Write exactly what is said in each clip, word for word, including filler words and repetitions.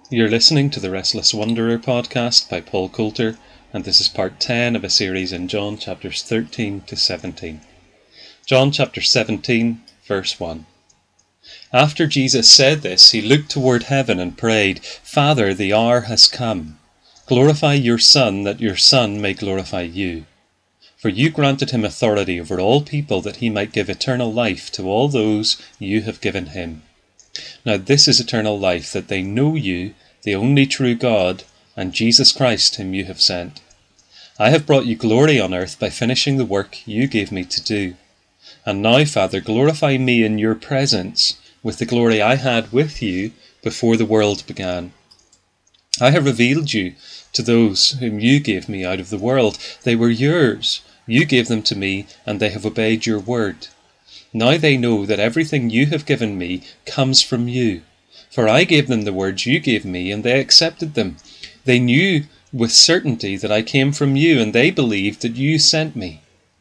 You're listening to the Restless Wanderer podcast by Paul Coulter, and this is part ten of a series in John chapters thirteen to seventeen. John chapter seventeen, verse one. After Jesus said this, he looked toward heaven and prayed, "Father, the hour has come. Glorify your Son, that your Son may glorify you. For you granted him authority over all people, that he might give eternal life to all those you have given him. Now this is eternal life, that they know you, the only true God, and Jesus Christ whom you have sent. I have brought you glory on earth by finishing the work you gave me to do. And now, Father, glorify me in your presence with the glory I had with you before the world began. I have revealed you to those whom you gave me out of the world. They were yours. You gave them to me, and they have obeyed your word. Now they know that everything you have given me comes from you. For I gave them the words you gave me, and they accepted them. They knew with certainty that I came from you, and they believed that you sent me.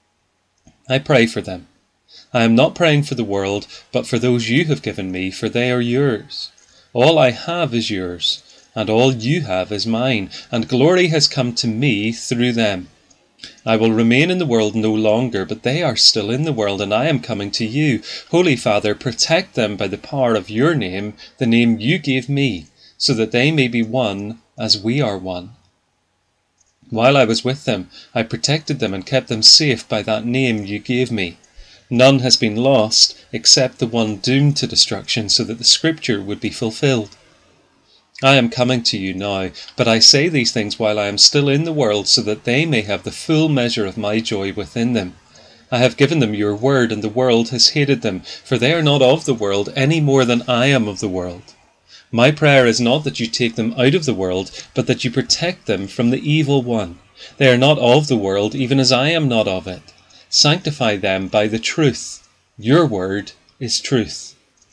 I pray for them. I am not praying for the world, but for those you have given me, for they are yours. All I have is yours, and all you have is mine, and glory has come to me through them. I will remain in the world no longer, but they are still in the world, and I am coming to you. Holy Father, protect them by the power of your name, the name you gave me, so that they may be one as we are one. While I was with them, I protected them and kept them safe by that name you gave me. None has been lost except the one doomed to destruction, so that the scripture would be fulfilled. I am coming to you now, but I say these things while I am still in the world, so that they may have the full measure of my joy within them. I have given them your word, and the world has hated them, for they are not of the world any more than I am of the world. My prayer is not that you take them out of the world, but that you protect them from the evil one. They are not of the world, even as I am not of it. Sanctify them by the truth. Your word is truth.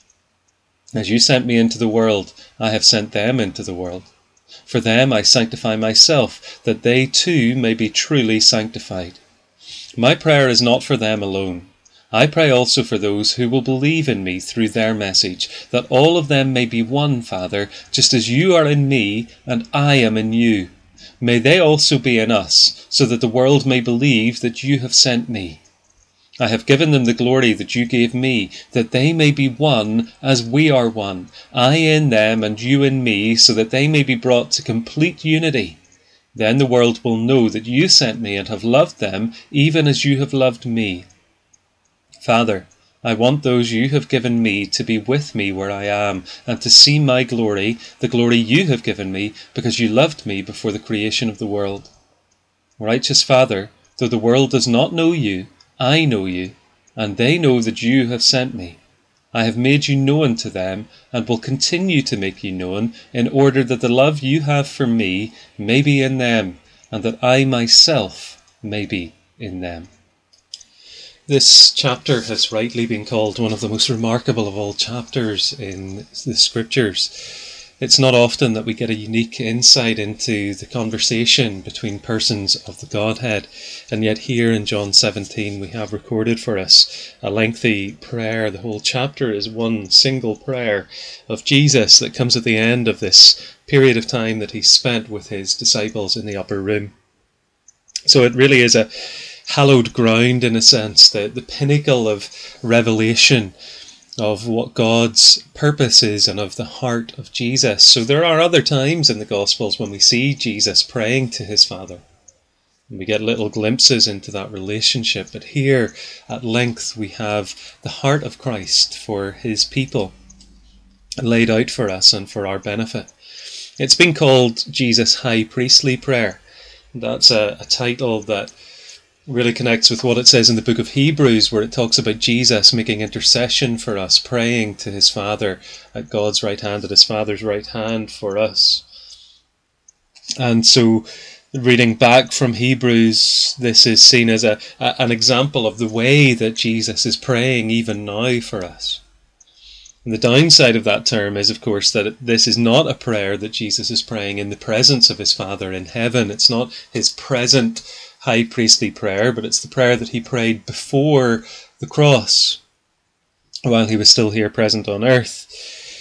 As you sent me into the world, I have sent them into the world. For them I sanctify myself, that they too may be truly sanctified. My prayer is not for them alone. I pray also for those who will believe in me through their message, that all of them may be one, Father, just as you are in me and I am in you. May they also be in us, so that the world may believe that you have sent me. I have given them the glory that you gave me, that they may be one as we are one, I in them and you in me, so that they may be brought to complete unity. Then the world will know that you sent me and have loved them, even as you have loved me. Father, I want those you have given me to be with me where I am, and to see my glory, the glory you have given me, because you loved me before the creation of the world. Righteous Father, though the world does not know you, I know you, and they know that you have sent me. I have made you known to them, and will continue to make you known, in order that the love you have for me may be in them, and that I myself may be in them." This chapter has rightly been called one of the most remarkable of all chapters in the Scriptures. It's not often that we get a unique insight into the conversation between persons of the Godhead, and yet here in John seventeen we have recorded for us a lengthy prayer. The whole chapter is one single prayer of Jesus that comes at the end of this period of time that he spent with his disciples in the upper room. So it really is a hallowed ground in a sense, the, the pinnacle of revelation of what God's purpose is and of the heart of Jesus. So there are other times in the Gospels when we see Jesus praying to his Father, and we get little glimpses into that relationship. But here, at length, we have the heart of Christ for his people laid out for us and for our benefit. It's been called Jesus' High Priestly Prayer. That's a, a title that really connects with what it says in the book of Hebrews, where it talks about Jesus making intercession for us, praying to his Father at God's right hand, at his Father's right hand for us. And so, reading back from Hebrews, this is seen as a, a an example of the way that Jesus is praying even now for us. And the downside of that term is, of course, that this is not a prayer that Jesus is praying in the presence of his Father in heaven. It's not his present high priestly prayer, but it's the prayer that he prayed before the cross, while he was still here present on earth.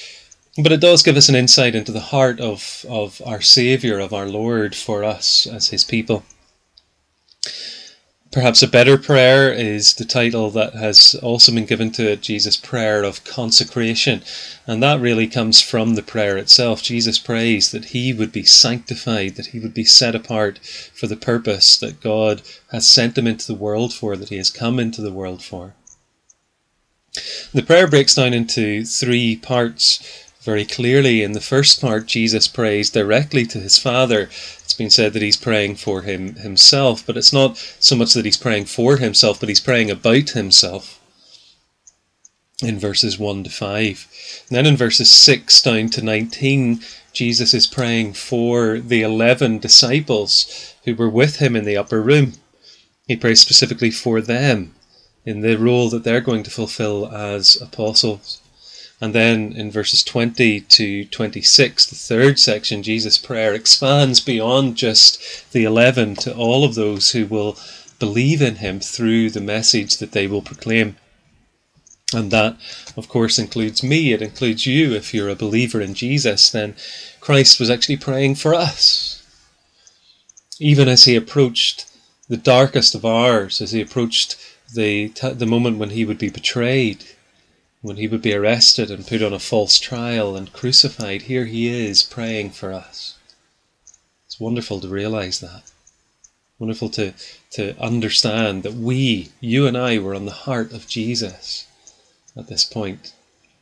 But it does give us an insight into the heart of, of our Saviour, of our Lord, for us as his people. Perhaps a better prayer is the title that has also been given to it, Jesus' prayer of consecration. And that really comes from the prayer itself. Jesus prays that he would be sanctified, that he would be set apart for the purpose that God has sent him into the world for, that he has come into the world for. The prayer breaks down into three parts very clearly. In the first part, Jesus prays directly to his Father. It's been said that he's praying for him himself, but it's not so much that he's praying for himself, but he's praying about himself in verses one to five. And then in verses six down to nineteen, Jesus is praying for the eleven disciples who were with him in the upper room. He prays specifically for them in the role that they're going to fulfill as apostles. And then in verses twenty to twenty-six, the third section, Jesus' prayer expands beyond just the eleven to all of those who will believe in him through the message that they will proclaim. And that, of course, includes me. It includes you. If you're a believer in Jesus, then Christ was actually praying for us. Even as he approached the darkest of hours, as he approached the, the moment when he would be betrayed, when he would be arrested and put on a false trial and crucified, here he is praying for us. It's wonderful to realize that. Wonderful to, to understand that we, you and I, were on the heart of Jesus at this point.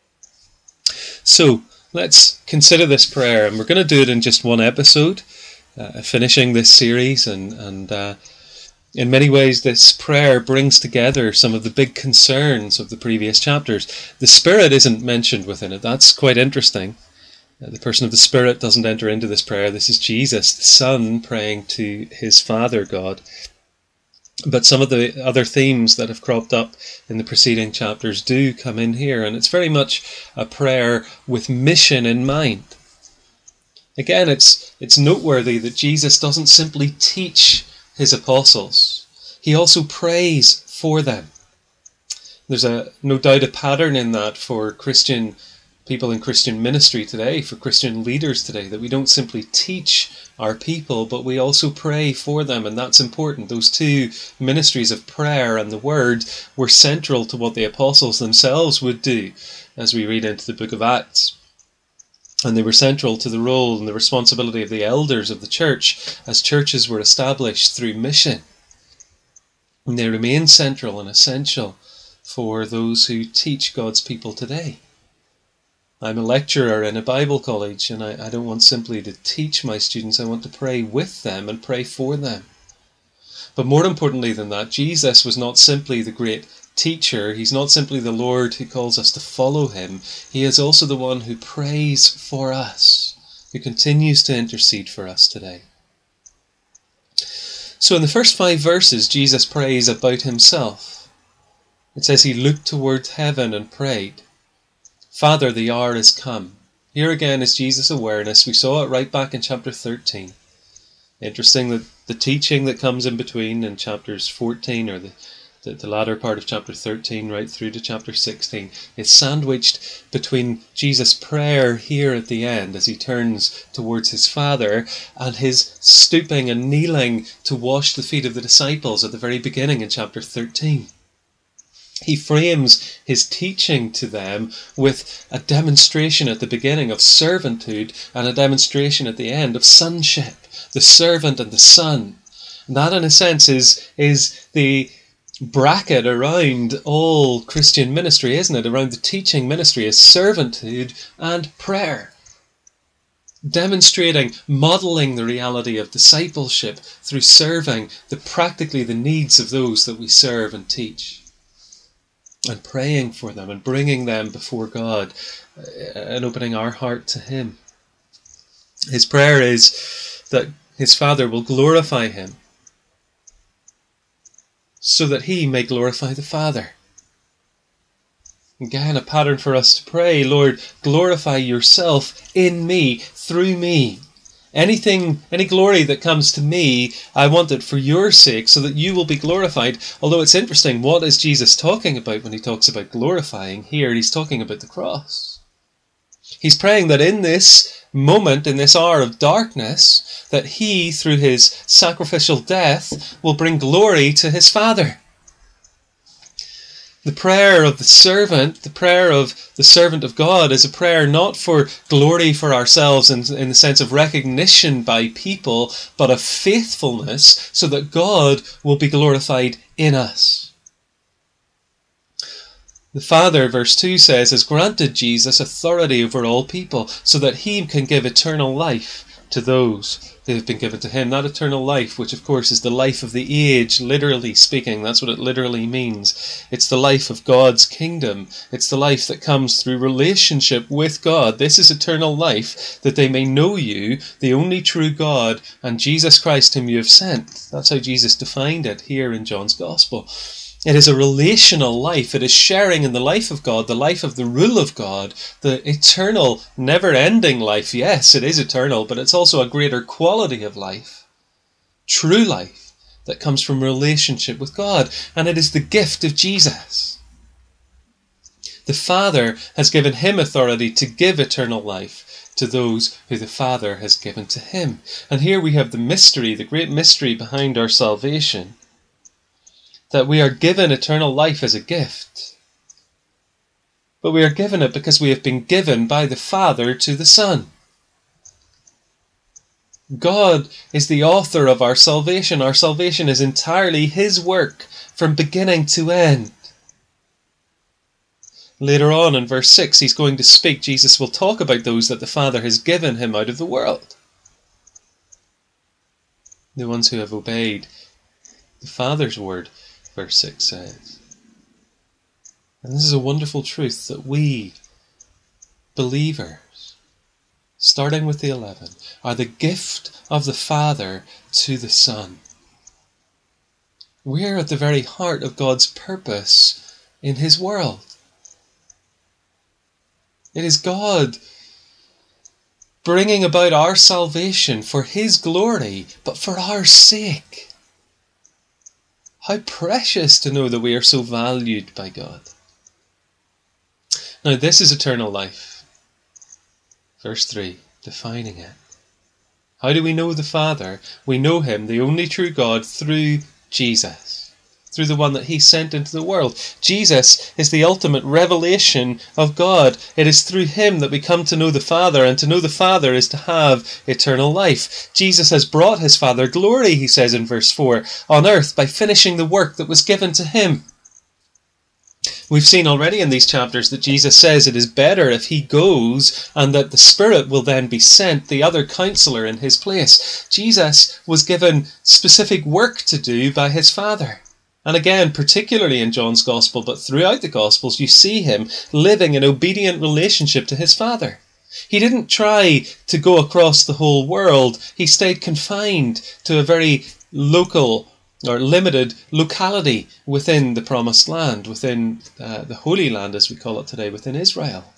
So let's consider this prayer, and we're going to do it in just one episode, uh, finishing this series, and, and uh, in many ways, this prayer brings together some of the big concerns of the previous chapters. The Spirit isn't mentioned within it. That's quite interesting. Uh, the person of the Spirit doesn't enter into this prayer. This is Jesus, the Son, praying to his Father God. But some of the other themes that have cropped up in the preceding chapters do come in here, and it's very much a prayer with mission in mind. Again, it's it's noteworthy that Jesus doesn't simply teach his apostles. He also prays for them. There's a no doubt a pattern in that for Christian people in Christian ministry today, for Christian leaders today, that we don't simply teach our people, but we also pray for them, and that's important. Those two ministries of prayer and the word were central to what the apostles themselves would do as we read into the book of Acts. And they were central to the role and the responsibility of the elders of the church as churches were established through mission. And they remain central and essential for those who teach God's people today. I'm a lecturer in a Bible college, and I, I don't want simply to teach my students, I want to pray with them and pray for them. But more importantly than that, Jesus was not simply the great teacher. He's not simply the Lord who calls us to follow him. He is also the one who prays for us, who continues to intercede for us today. So in the first five verses, Jesus prays about himself. It says he looked toward heaven and prayed, Father, the hour is come. Here again is Jesus' awareness. We saw it right back in chapter thirteen. Interesting that the teaching that comes in between in chapters fourteen, or the, the, the latter part of chapter thirteen, right through to chapter sixteen, is sandwiched between Jesus' prayer here at the end as he turns towards his Father, and his stooping and kneeling to wash the feet of the disciples at the very beginning in chapter thirteen. He frames his teaching to them with a demonstration at the beginning of servanthood and a demonstration at the end of sonship, the servant and the son. And that, in a sense, is, is the bracket around all Christian ministry, isn't it? Around the teaching ministry is servanthood and prayer. Demonstrating, modelling the reality of discipleship through serving the practically the needs of those that we serve and teach. And praying for them and bringing them before God and opening our heart to him. His prayer is that his Father will glorify him so that he may glorify the Father. Again, a pattern for us to pray, Lord, glorify yourself in me, through me. Anything, any glory that comes to me, I want it for your sake so that you will be glorified. Although it's interesting, what is Jesus talking about when he talks about glorifying? Here he's talking about the cross. He's praying that in this moment, in this hour of darkness, that he, through his sacrificial death, will bring glory to his Father. The prayer of the servant, the prayer of the servant of God, is a prayer not for glory for ourselves in, in the sense of recognition by people, but of faithfulness so that God will be glorified in us. The Father, verse two says, has granted Jesus authority over all people so that he can give eternal life to those who have been given to him. That eternal life, which of course is the life of the age, literally speaking. That's what it literally means. It's the life of God's kingdom. It's the life that comes through relationship with God. This is eternal life, that they may know you, the only true God, and Jesus Christ whom you have sent. That's how Jesus defined it here in John's Gospel. It is a relational life. It is sharing in the life of God, the life of the rule of God, the eternal, never-ending life. Yes, it is eternal, but it's also a greater quality of life, true life, that comes from relationship with God. And it is the gift of Jesus. The Father has given him authority to give eternal life to those who the Father has given to him. And here we have the mystery, the great mystery behind our salvation, that we are given eternal life as a gift. But we are given it because we have been given by the Father to the Son. God is the author of our salvation. Our salvation is entirely his work from beginning to end. Later on in verse six, he's going to speak. Jesus will talk about those that the Father has given him out of the world. The ones who have obeyed the Father's word, verse six says. And this is a wonderful truth, that we, believers, starting with the eleven, are the gift of the Father to the Son. We're at the very heart of God's purpose in his world. It is God bringing about our salvation for his glory, but for our sake. How precious to know that we are so valued by God. Now this is eternal life. Verse three, defining it. How do we know the Father? We know him, the only true God, through Jesus, through the one that he sent into the world. Jesus is the ultimate revelation of God. It is through him that we come to know the Father, and to know the Father is to have eternal life. Jesus has brought his Father glory, he says in verse four, on earth by finishing the work that was given to him. We've seen already in these chapters that Jesus says it is better if he goes and that the Spirit will then be sent, the other counselor, in his place. Jesus was given specific work to do by his Father. And again, particularly in John's Gospel, but throughout the Gospels, you see him living in obedient relationship to his Father. He didn't try to go across the whole world. He stayed confined to a very local or limited locality within the Promised Land, within uh, the Holy Land, as we call it today, within Israel.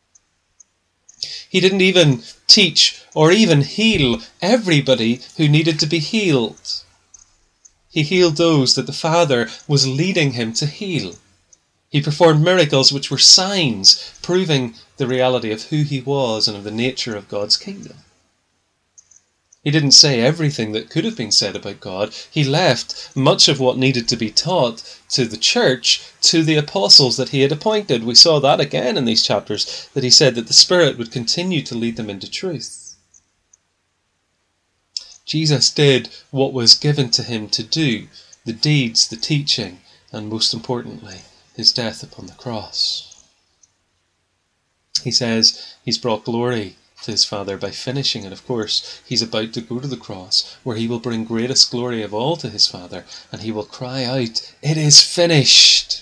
He didn't even teach or even heal everybody who needed to be healed. He healed those that the Father was leading him to heal. He performed miracles which were signs proving the reality of who he was and of the nature of God's kingdom. He didn't say everything that could have been said about God. He left much of what needed to be taught to the church, to the apostles that he had appointed. We saw that again in these chapters, that he said that the Spirit would continue to lead them into truth. Jesus did what was given to him to do, the deeds, the teaching, and most importantly, his death upon the cross. He says he's brought glory to his Father by finishing it. Of course, he's about to go to the cross, where he will bring greatest glory of all to his Father, and he will cry out, "It is finished!"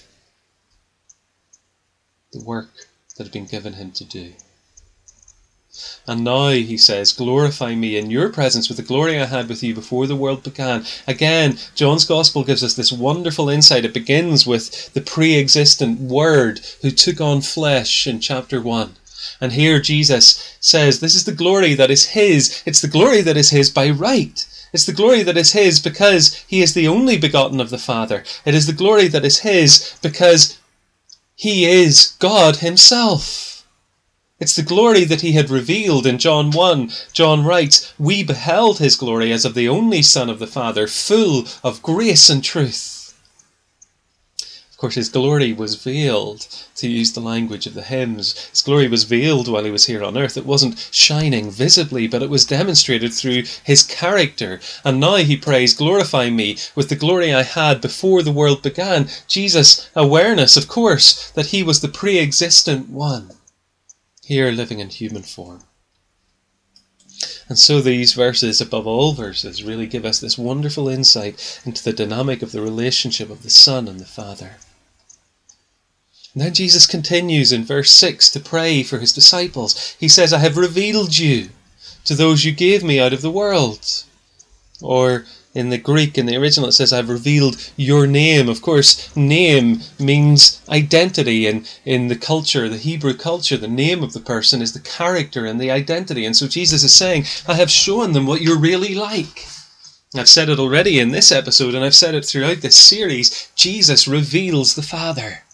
The work that had been given him to do. And now, he says, glorify me in your presence with the glory I had with you before the world began. Again, John's Gospel gives us this wonderful insight. It begins with the pre-existent Word who took on flesh in chapter one. And here Jesus says, this is the glory that is his. It's the glory that is his by right. It's the glory that is his because he is the only begotten of the Father. It is the glory that is his because he is God himself. It's the glory that he had revealed in John one. John writes, "We beheld his glory as of the only Son of the Father, full of grace and truth." Of course, his glory was veiled, to use the language of the hymns. His glory was veiled while he was here on earth. It wasn't shining visibly, but it was demonstrated through his character. And now he prays, "Glorify me with the glory I had before the world began." Jesus' awareness, of course, that he was the pre-existent one, here living in human form. And so these verses, above all verses, really give us this wonderful insight into the dynamic of the relationship of the Son and the Father. And then Jesus continues in verse six to pray for his disciples. He says, "I have revealed you to those you gave me out of the world." Or in the Greek, in the original, it says, "I've revealed your name." Of course, name means identity. And in the culture, the Hebrew culture, the name of the person is the character and the identity. And so Jesus is saying, I have shown them what you're really like. I've said it already in this episode, and I've said it throughout this series. Jesus reveals the Father.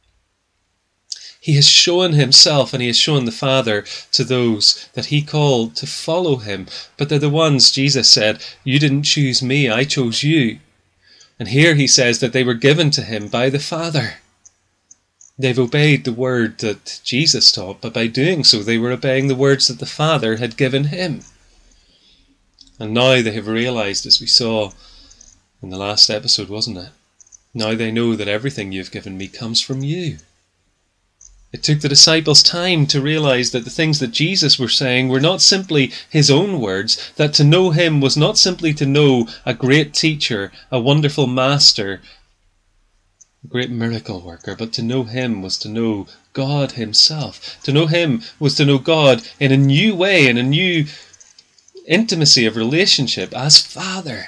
He has shown himself and he has shown the Father to those that he called to follow him. But they're the ones, Jesus said, "You didn't choose me, I chose you." And here he says that they were given to him by the Father. They've obeyed the word that Jesus taught, but by doing so they were obeying the words that the Father had given him. And now they have realized, as we saw in the last episode, wasn't it? Now they know that everything you've given me comes from you. It took the disciples time to realize that the things that Jesus was saying were not simply his own words, that to know him was not simply to know a great teacher, a wonderful master, a great miracle worker, but to know him was to know God himself. To know him was to know God in a new way, in a new intimacy of relationship as Father.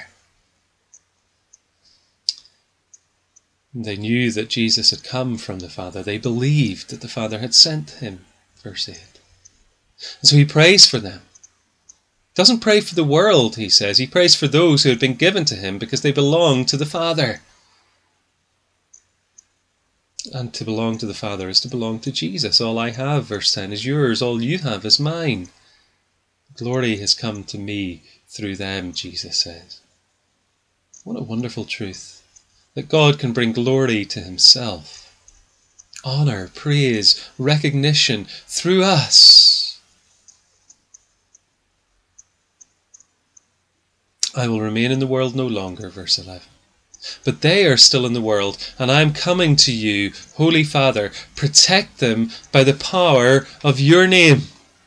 They knew that Jesus had come from the Father. They believed that the Father had sent him, verse eight. And so he prays for them. He doesn't pray for the world, he says. He prays for those who had been given to him because they belong to the Father. And to belong to the Father is to belong to Jesus. All I have, verse ten, is yours. All you have is mine. Glory has come to me through them, Jesus says. What a wonderful truth. That God can bring glory to himself, honor, praise, recognition through us. I will remain in the world no longer, verse eleven. But they are still in the world, and I am coming to you, Holy Father. Protect them by the power of your name.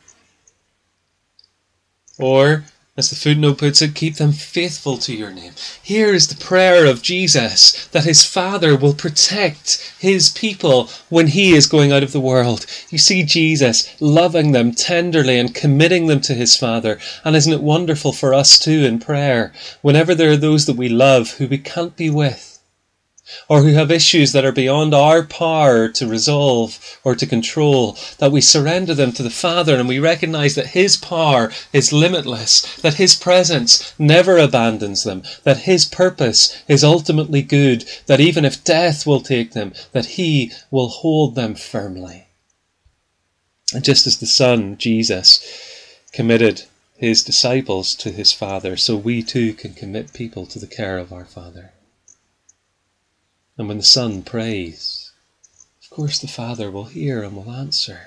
Or, as the footnote puts it, keep them faithful to your name. Here is the prayer of Jesus, that his Father will protect his people when he is going out of the world. You see Jesus loving them tenderly and committing them to his Father. And isn't it wonderful for us too in prayer, whenever there are those that we love who we can't be with, or who have issues that are beyond our power to resolve or to control, that we surrender them to the Father and we recognize that his power is limitless, that his presence never abandons them, that his purpose is ultimately good, that even if death will take them, that he will hold them firmly. And just as the Son, Jesus, committed his disciples to his Father, so we too can commit people to the care of our Father. And when the Son prays, of course the Father will hear and will answer.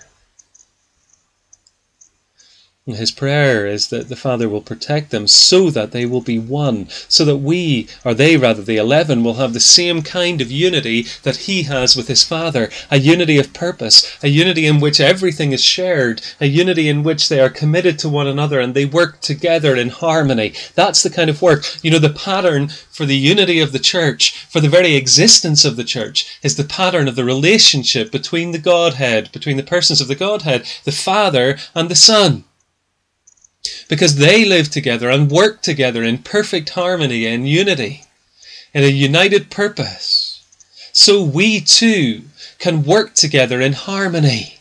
And his prayer is that the Father will protect them so that they will be one, so that we, or they rather, the eleven, will have the same kind of unity that he has with his Father, a unity of purpose, a unity in which everything is shared, a unity in which they are committed to one another and they work together in harmony. That's the kind of work. You know, the pattern for the unity of the church, for the very existence of the church, is the pattern of the relationship between the Godhead, between the persons of the Godhead, the Father and the Son. Because they live together and work together in perfect harmony and unity, in a united purpose. So we too can work together in harmony.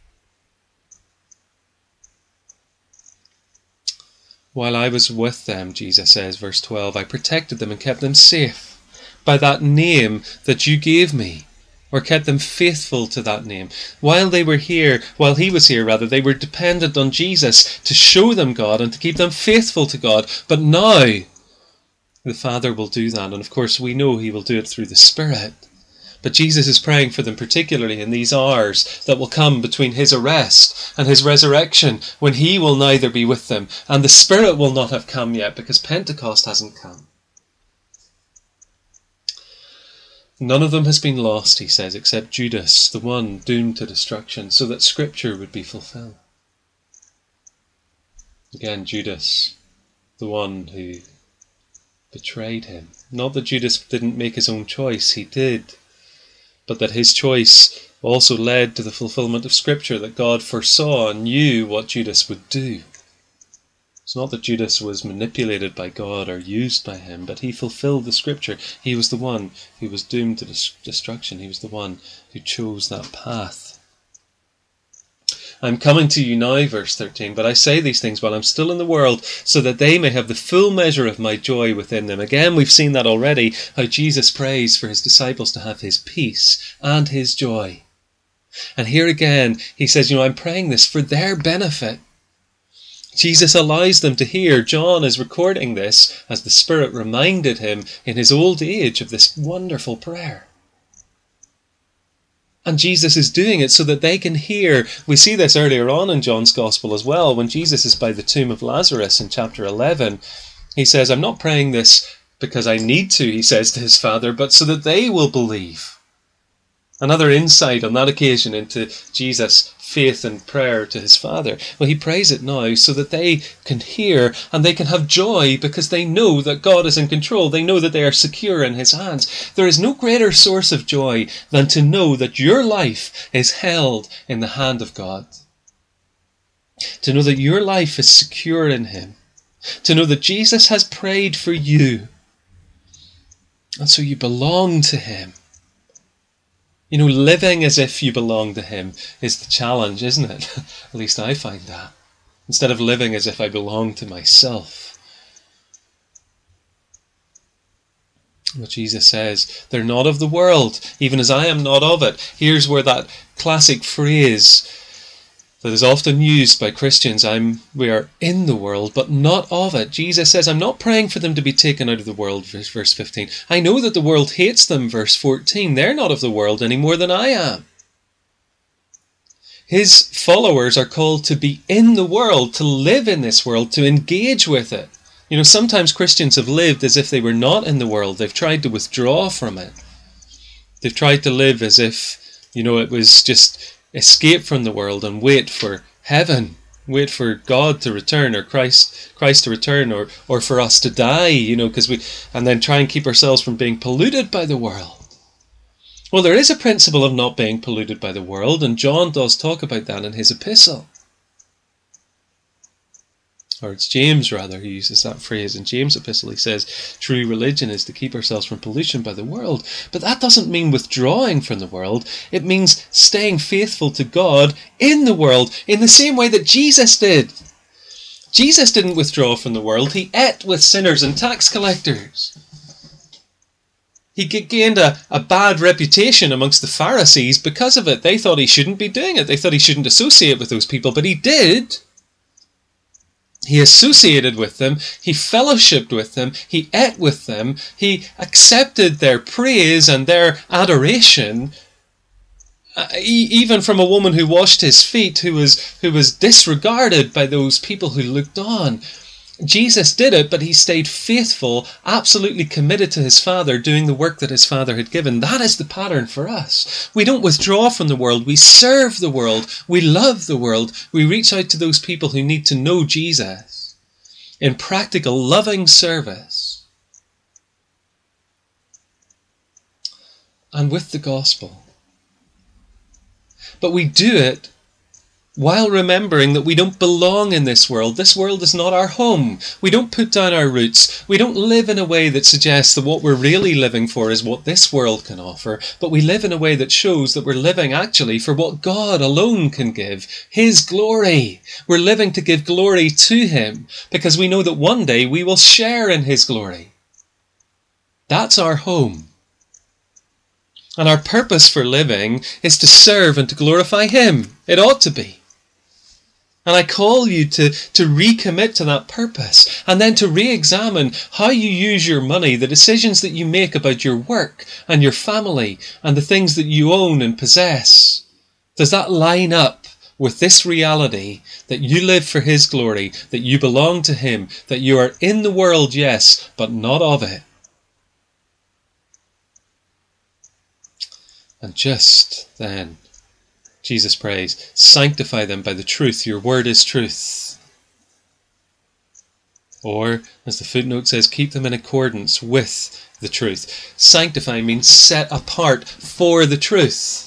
While I was with them, Jesus says, verse twelve, I protected them and kept them safe by that name that you gave me, or kept them faithful to that name. While they were here, while he was here rather, they were dependent on Jesus to show them God and to keep them faithful to God. But now the Father will do that, and of course we know he will do it through the Spirit. But Jesus is praying for them particularly in these hours that will come between his arrest and his resurrection, when he will neither be with them and the Spirit will not have come yet because Pentecost hasn't come. None of them has been lost, he says, except Judas, the one doomed to destruction, so that Scripture would be fulfilled. Again, Judas, the one who betrayed him. Not that Judas didn't make his own choice, he did. But that his choice also led to the fulfillment of Scripture, that God foresaw and knew what Judas would do. It's not that Judas was manipulated by God or used by him, but he fulfilled the Scripture. He was the one who was doomed to destruction. He was the one who chose that path. I'm coming to you now, verse thirteen, but I say these things while I'm still in the world, so that they may have the full measure of my joy within them. Again, we've seen that already, how Jesus prays for his disciples to have his peace and his joy. And here again, he says, you know, I'm praying this for their benefit. Jesus allows them to hear. John is recording this as the Spirit reminded him in his old age of this wonderful prayer. And Jesus is doing it so that they can hear. We see this earlier on in John's Gospel as well, when Jesus is by the tomb of Lazarus in chapter eleven. He says, I'm not praying this because I need to, he says to his Father, but so that they will believe. Another insight on that occasion into Jesus' faith and prayer to his Father. Well, he prays it now so that they can hear and they can have joy because they know that God is in control. They know that they are secure in his hands. There is no greater source of joy than to know that your life is held in the hand of God. To know that your life is secure in him. To know that Jesus has prayed for you. And so you belong to him. You know, living as if you belong to him is the challenge, isn't it? At least I find that. Instead of living as if I belong to myself. What Jesus says, they're not of the world, even as I am not of it. Here's where that classic phrase that is often used by Christians, I'm, we are in the world, but not of it. Jesus says, I'm not praying for them to be taken out of the world, verse fifteen. I know that the world hates them, verse fourteen. They're not of the world any more than I am. His followers are called to be in the world, to live in this world, to engage with it. You know, sometimes Christians have lived as if they were not in the world. They've tried to withdraw from it. They've tried to live as if, you know, it was just escape from the world and wait for heaven, wait for God to return, or Christ Christ to return, or or for us to die, you know, because we and then try and keep ourselves from being polluted by the world. Well, there is a principle of not being polluted by the world, and John does talk about that in his epistle. Or it's James, rather, who uses that phrase in James' epistle. He says, true religion is to keep ourselves from pollution by the world. But that doesn't mean withdrawing from the world. It means staying faithful to God in the world, in the same way that Jesus did. Jesus didn't withdraw from the world. He ate with sinners and tax collectors. He gained a, a bad reputation amongst the Pharisees because of it. They thought he shouldn't be doing it. They thought he shouldn't associate with those people, but he did. He associated with them, he fellowshipped with them, he ate with them, he accepted their praise and their adoration, uh, e- even from a woman who washed his feet, who was, who was disregarded by those people who looked on. Jesus did it, but he stayed faithful, absolutely committed to his Father, doing the work that his Father had given. That is the pattern for us. We don't withdraw from the world. We serve the world. We love the world. We reach out to those people who need to know Jesus in practical, loving service. And with the gospel. But we do it while remembering that we don't belong in this world. This world is not our home. We don't put down our roots. We don't live in a way that suggests that what we're really living for is what this world can offer, but we live in a way that shows that we're living actually for what God alone can give, his glory. We're living to give glory to him because we know that one day we will share in his glory. That's our home. And our purpose for living is to serve and to glorify him. It ought to be. And I call you to, to recommit to that purpose, and then to re-examine how you use your money, the decisions that you make about your work and your family and the things that you own and possess. Does that line up with this reality that you live for his glory, that you belong to him, that you are in the world, yes, but not of it? And just then, Jesus prays, sanctify them by the truth. Your word is truth. Or, as the footnote says, keep them in accordance with the truth. Sanctify means set apart for the truth.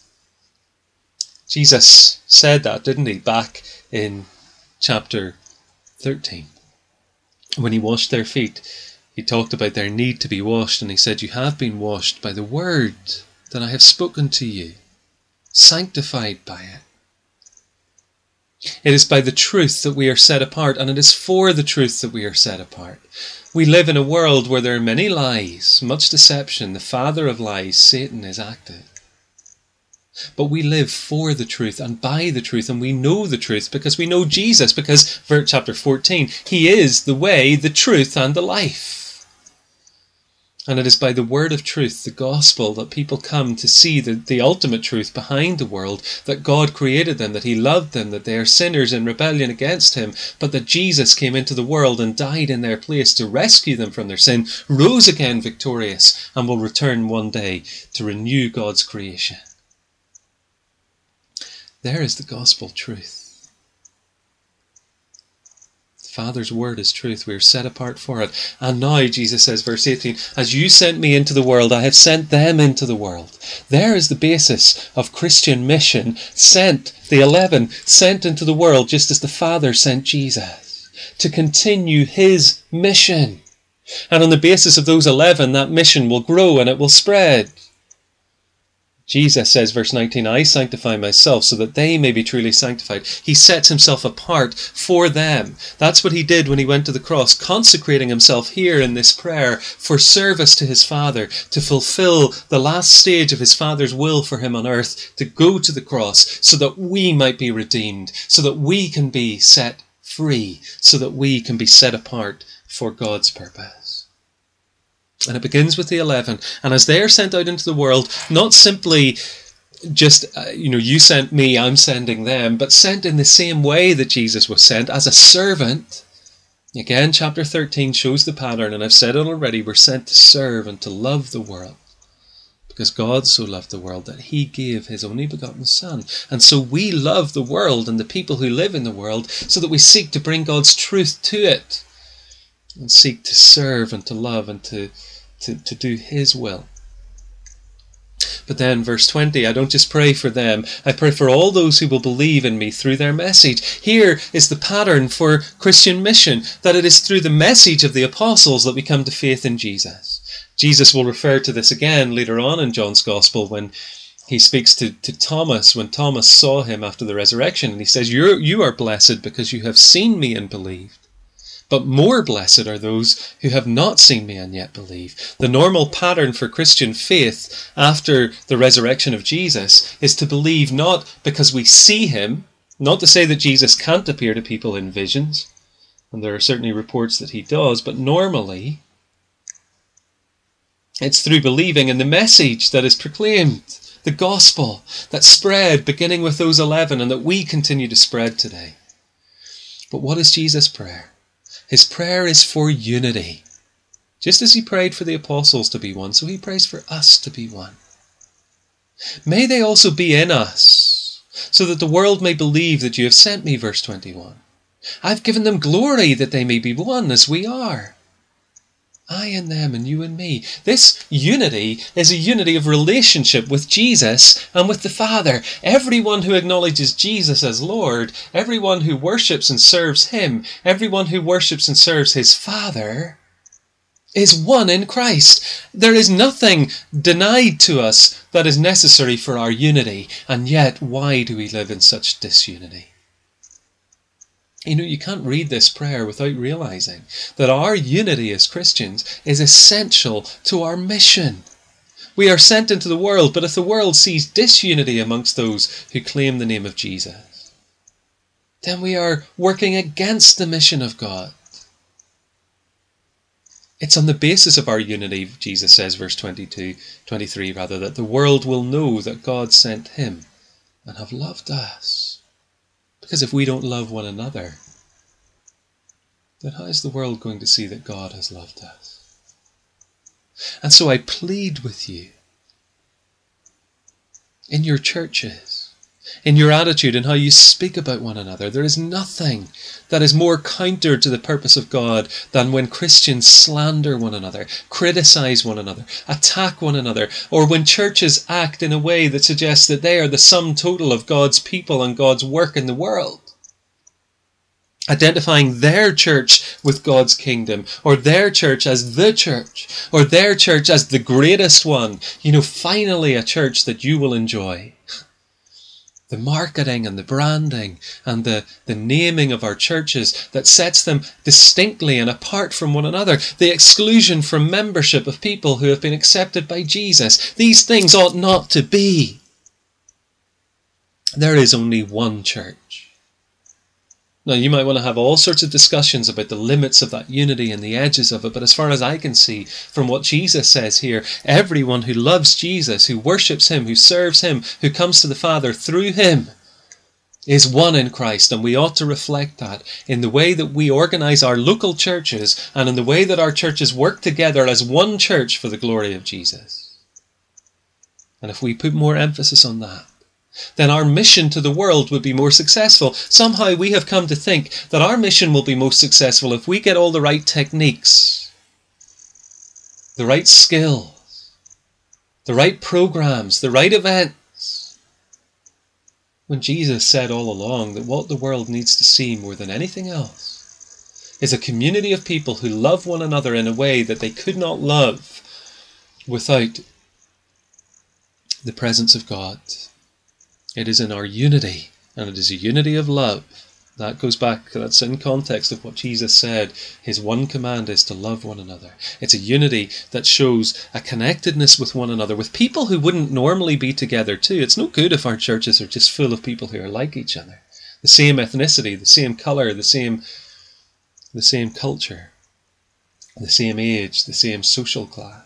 Jesus said that, didn't he, back in chapter thirteen. When he washed their feet, he talked about their need to be washed, and he said, you have been washed by the word that I have spoken to you, sanctified by it. It is by the truth that we are set apart, and it is for the truth that we are set apart. We live in a world where there are many lies, much deception. The father of lies, Satan, is active. But we live for the truth and by the truth, and we know the truth because we know Jesus, because for chapter fourteen, he is the way, the truth, and the life. And it is by the word of truth, the gospel, that people come to see the, the ultimate truth behind the world, that God created them, that he loved them, that they are sinners in rebellion against him, but that Jesus came into the world and died in their place to rescue them from their sin, rose again victorious, and will return one day to renew God's creation. There is the gospel truth. The Father's word is truth. We are set apart for it. And now, Jesus says, verse eighteen, as you sent me into the world, I have sent them into the world. There is the basis of Christian mission. Sent, the eleven, sent into the world just as the Father sent Jesus to continue his mission. And on the basis of those eleven, that mission will grow and it will spread. Jesus says, verse nineteen, I sanctify myself so that they may be truly sanctified. He sets himself apart for them. That's what he did when he went to the cross, consecrating himself here in this prayer for service to his Father, to fulfill the last stage of his Father's will for him on earth, to go to the cross so that we might be redeemed, so that we can be set free, so that we can be set apart for God's purpose. And it begins with the eleven. And as they are sent out into the world, not simply just, uh, you know, you sent me, I'm sending them, but sent in the same way that Jesus was sent, as a servant. Again, chapter thirteen shows the pattern, and I've said it already, we're sent to serve and to love the world. Because God so loved the world that he gave his only begotten Son. And so we love the world and the people who live in the world, so that we seek to bring God's truth to it. And seek to serve and to love and to, to, to do his will. But then verse twenty, I don't just pray for them, I pray for all those who will believe in me through their message. Here is the pattern for Christian mission, that it is through the message of the apostles that we come to faith in Jesus. Jesus will refer to this again later on in John's Gospel when he speaks to, to Thomas, when Thomas saw him after the resurrection, and he says, You're, you are blessed because you have seen me and believed. But more blessed are those who have not seen me and yet believe. The normal pattern for Christian faith after the resurrection of Jesus is to believe not because we see him, not to say that Jesus can't appear to people in visions, and there are certainly reports that he does, but normally it's through believing in the message that is proclaimed, the gospel that spread beginning with those eleven and that we continue to spread today. But what is Jesus' prayer? His prayer is for unity. Just as he prayed for the apostles to be one, so he prays for us to be one. May they also be in us, so that the world may believe that you have sent me, verse twenty-one. I've given them glory that they may be one as we are. I in them and you in me. This unity is a unity of relationship with Jesus and with the Father. Everyone who acknowledges Jesus as Lord, everyone who worships and serves him, everyone who worships and serves his Father is one in Christ. There is nothing denied to us that is necessary for our unity. And yet, why do we live in such disunity? You know, you can't read this prayer without realizing that our unity as Christians is essential to our mission. We are sent into the world, but if the world sees disunity amongst those who claim the name of Jesus, then we are working against the mission of God. It's on the basis of our unity, Jesus says, verse twenty-two, twenty-three rather, that the world will know that God sent him and have loved us. Because if we don't love one another, then how is the world going to see that God has loved us? And so I plead with you, in your churches, in your attitude and how you speak about one another, there is nothing that is more counter to the purpose of God than when Christians slander one another, criticize one another, attack one another, or when churches act in a way that suggests that they are the sum total of God's people and God's work in the world. Identifying their church with God's kingdom, or their church as the church, or their church as the greatest one. You know, finally a church that you will enjoy. The marketing and the branding and the, the naming of our churches that sets them distinctly and apart from one another. The exclusion from membership of people who have been accepted by Jesus. These things ought not to be. There is only one church. Now, you might want to have all sorts of discussions about the limits of that unity and the edges of it, but as far as I can see from what Jesus says here, everyone who loves Jesus, who worships him, who serves him, who comes to the Father through him, is one in Christ, and we ought to reflect that in the way that we organise our local churches and in the way that our churches work together as one church for the glory of Jesus. And if we put more emphasis on that, then our mission to the world would be more successful. Somehow we have come to think that our mission will be most successful if we get all the right techniques, the right skills, the right programs, the right events. When Jesus said all along that what the world needs to see more than anything else is a community of people who love one another in a way that they could not love without the presence of God. It is in our unity, and it is a unity of love. That goes back, that's in context of what Jesus said. His one command is to love one another. It's a unity that shows a connectedness with one another, with people who wouldn't normally be together too. It's no good if our churches are just full of people who are like each other. The same ethnicity, the same colour, the same, the same culture, the same age, the same social class.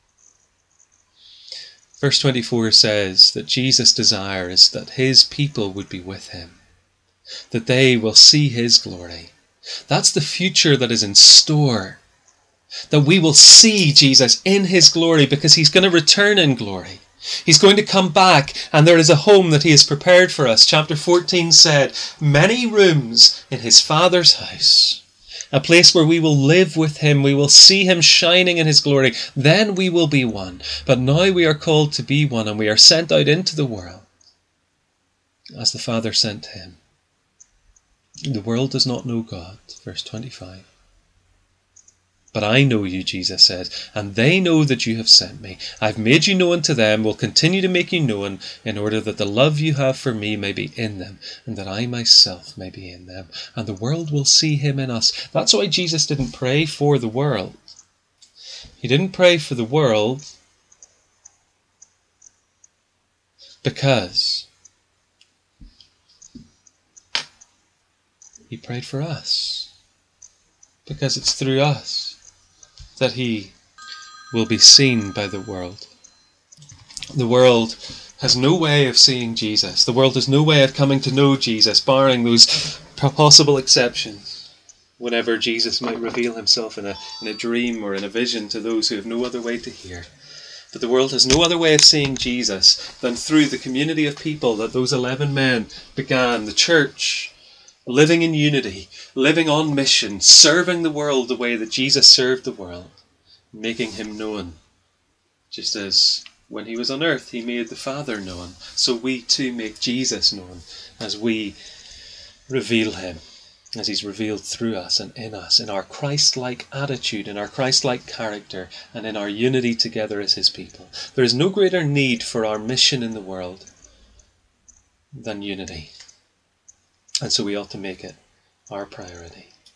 Verse twenty-four says that Jesus' desire is that his people would be with him, that they will see his glory. That's the future that is in store, that we will see Jesus in his glory because he's going to return in glory. He's going to come back, and there is a home that he has prepared for us. Chapter fourteen said, many rooms in his Father's house. A place where we will live with him, we will see him shining in his glory. Then we will be one. But now we are called to be one, and we are sent out into the world as the Father sent him. The world does not know God, verse twenty-five. But I know you, Jesus said, and they know that you have sent me. I've made you known to them, will continue to make you known, in order that the love you have for me may be in them, and that I myself may be in them. And the world will see him in us. That's why Jesus didn't pray for the world. He didn't pray for the world because he prayed for us. Because it's through us that he will be seen by the world. The world has no way of seeing Jesus. The world has no way of coming to know Jesus, barring those possible exceptions, whenever Jesus might reveal himself in a, in a dream or in a vision to those who have no other way to hear. But the world has no other way of seeing Jesus than through the community of people that those eleven men began, the church, living in unity, living on mission, serving the world the way that Jesus served the world, making him known. Just as when he was on earth, he made the Father known, so we too make Jesus known as we reveal him, as he's revealed through us and in us, in our Christ-like attitude, in our Christ-like character, and in our unity together as his people. There is no greater need for our mission in the world than unity. And so we ought to make it our priority.